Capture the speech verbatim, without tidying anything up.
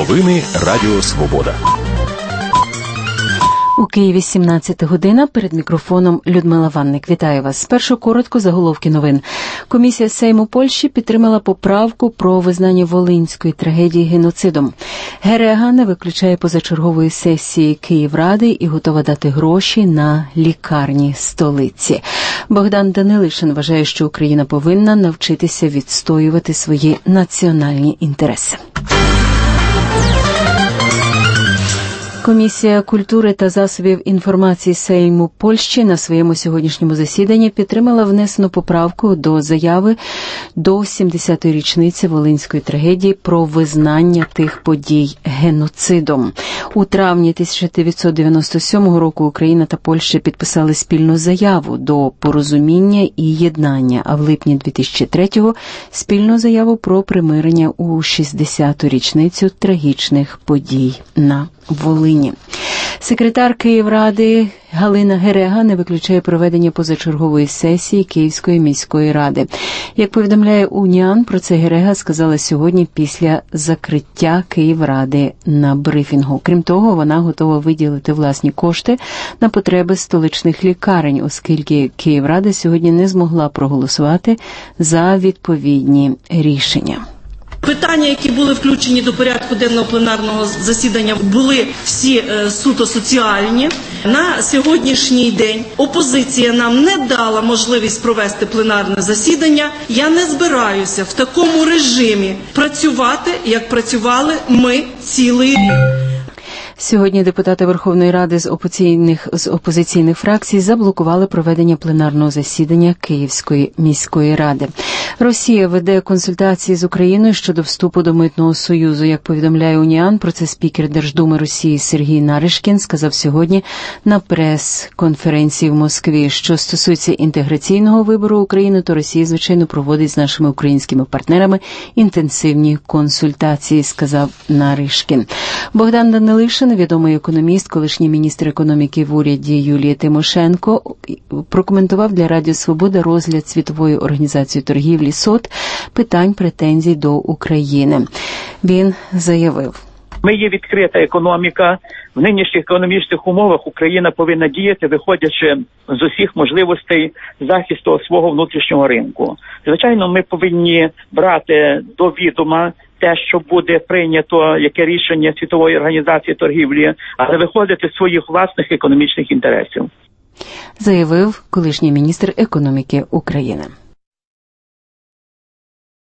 Новини Радіо Свобода. У Києві сімнадцята година. Перед мікрофоном Людмила Ванник. Вітаю вас. Спершу коротко заголовки новин. Комісія Сейму Польщі підтримала поправку про визнання волинської трагедії геноцидом. ГРЕГА не виключає позачергової сесії Київради і готова дати гроші на лікарні столиці. Богдан Данилишин вважає, що Україна повинна навчитися відстоювати свої національні інтереси. Комісія культури та засобів інформації Сейму Польщі на своєму сьогоднішньому засіданні підтримала внесену поправку до заяви до сімдесятої річниці волинської трагедії про визнання тих подій геноцидом. У травні тисяча дев'ятсот дев'яносто сьомого року Україна та Польща підписали спільну заяву до порозуміння і єднання, а в липні дві тисячі третього спільну заяву про примирення у шістдесяту річницю трагічних подій на Волині. Секретар Київради Галина Герега не виключає проведення позачергової сесії Київської міської ради. Як повідомляє Уніан, про це Герега сказала сьогодні після закриття Київради на брифінгу. Крім того, вона готова виділити власні кошти на потреби столичних лікарень, оскільки Київрада сьогодні не змогла проголосувати за відповідні рішення. Питання, які були включені до порядку денного пленарного засідання, були всі е, суто соціальні. На сьогоднішній день опозиція нам не дала можливість провести пленарне засідання. Я не збираюся в такому режимі працювати, як працювали ми цілий рік. Сьогодні депутати Верховної Ради з опозиційних, з опозиційних фракцій заблокували проведення пленарного засідання Київської міської ради. Росія веде консультації з Україною щодо вступу до Митного союзу. Як повідомляє Уніан, про це спікер Держдуми Росії Сергій Наришкін сказав сьогодні на прес-конференції в Москві. Що стосується інтеграційного вибору України, то Росія, звичайно, проводить з нашими українськими партнерами інтенсивні консультації, сказав Наришкін. Богдан Данилишин, відомий економіст, колишній міністр економіки в уряді Юлії Тимошенко, прокоментував для Радіо Свобода розгляд Світової організації торгівлі СОТ питань претензій до України. Він заявив: Ми є відкрита економіка. В нинішніх економічних умовах Україна повинна діяти, виходячи з усіх можливостей захисту свого внутрішнього ринку. Звичайно, ми повинні брати до відома те, що буде прийнято, яке рішення Світової організації торгівлі, але виходити з своїх власних економічних інтересів. Заявив колишній міністр економіки України.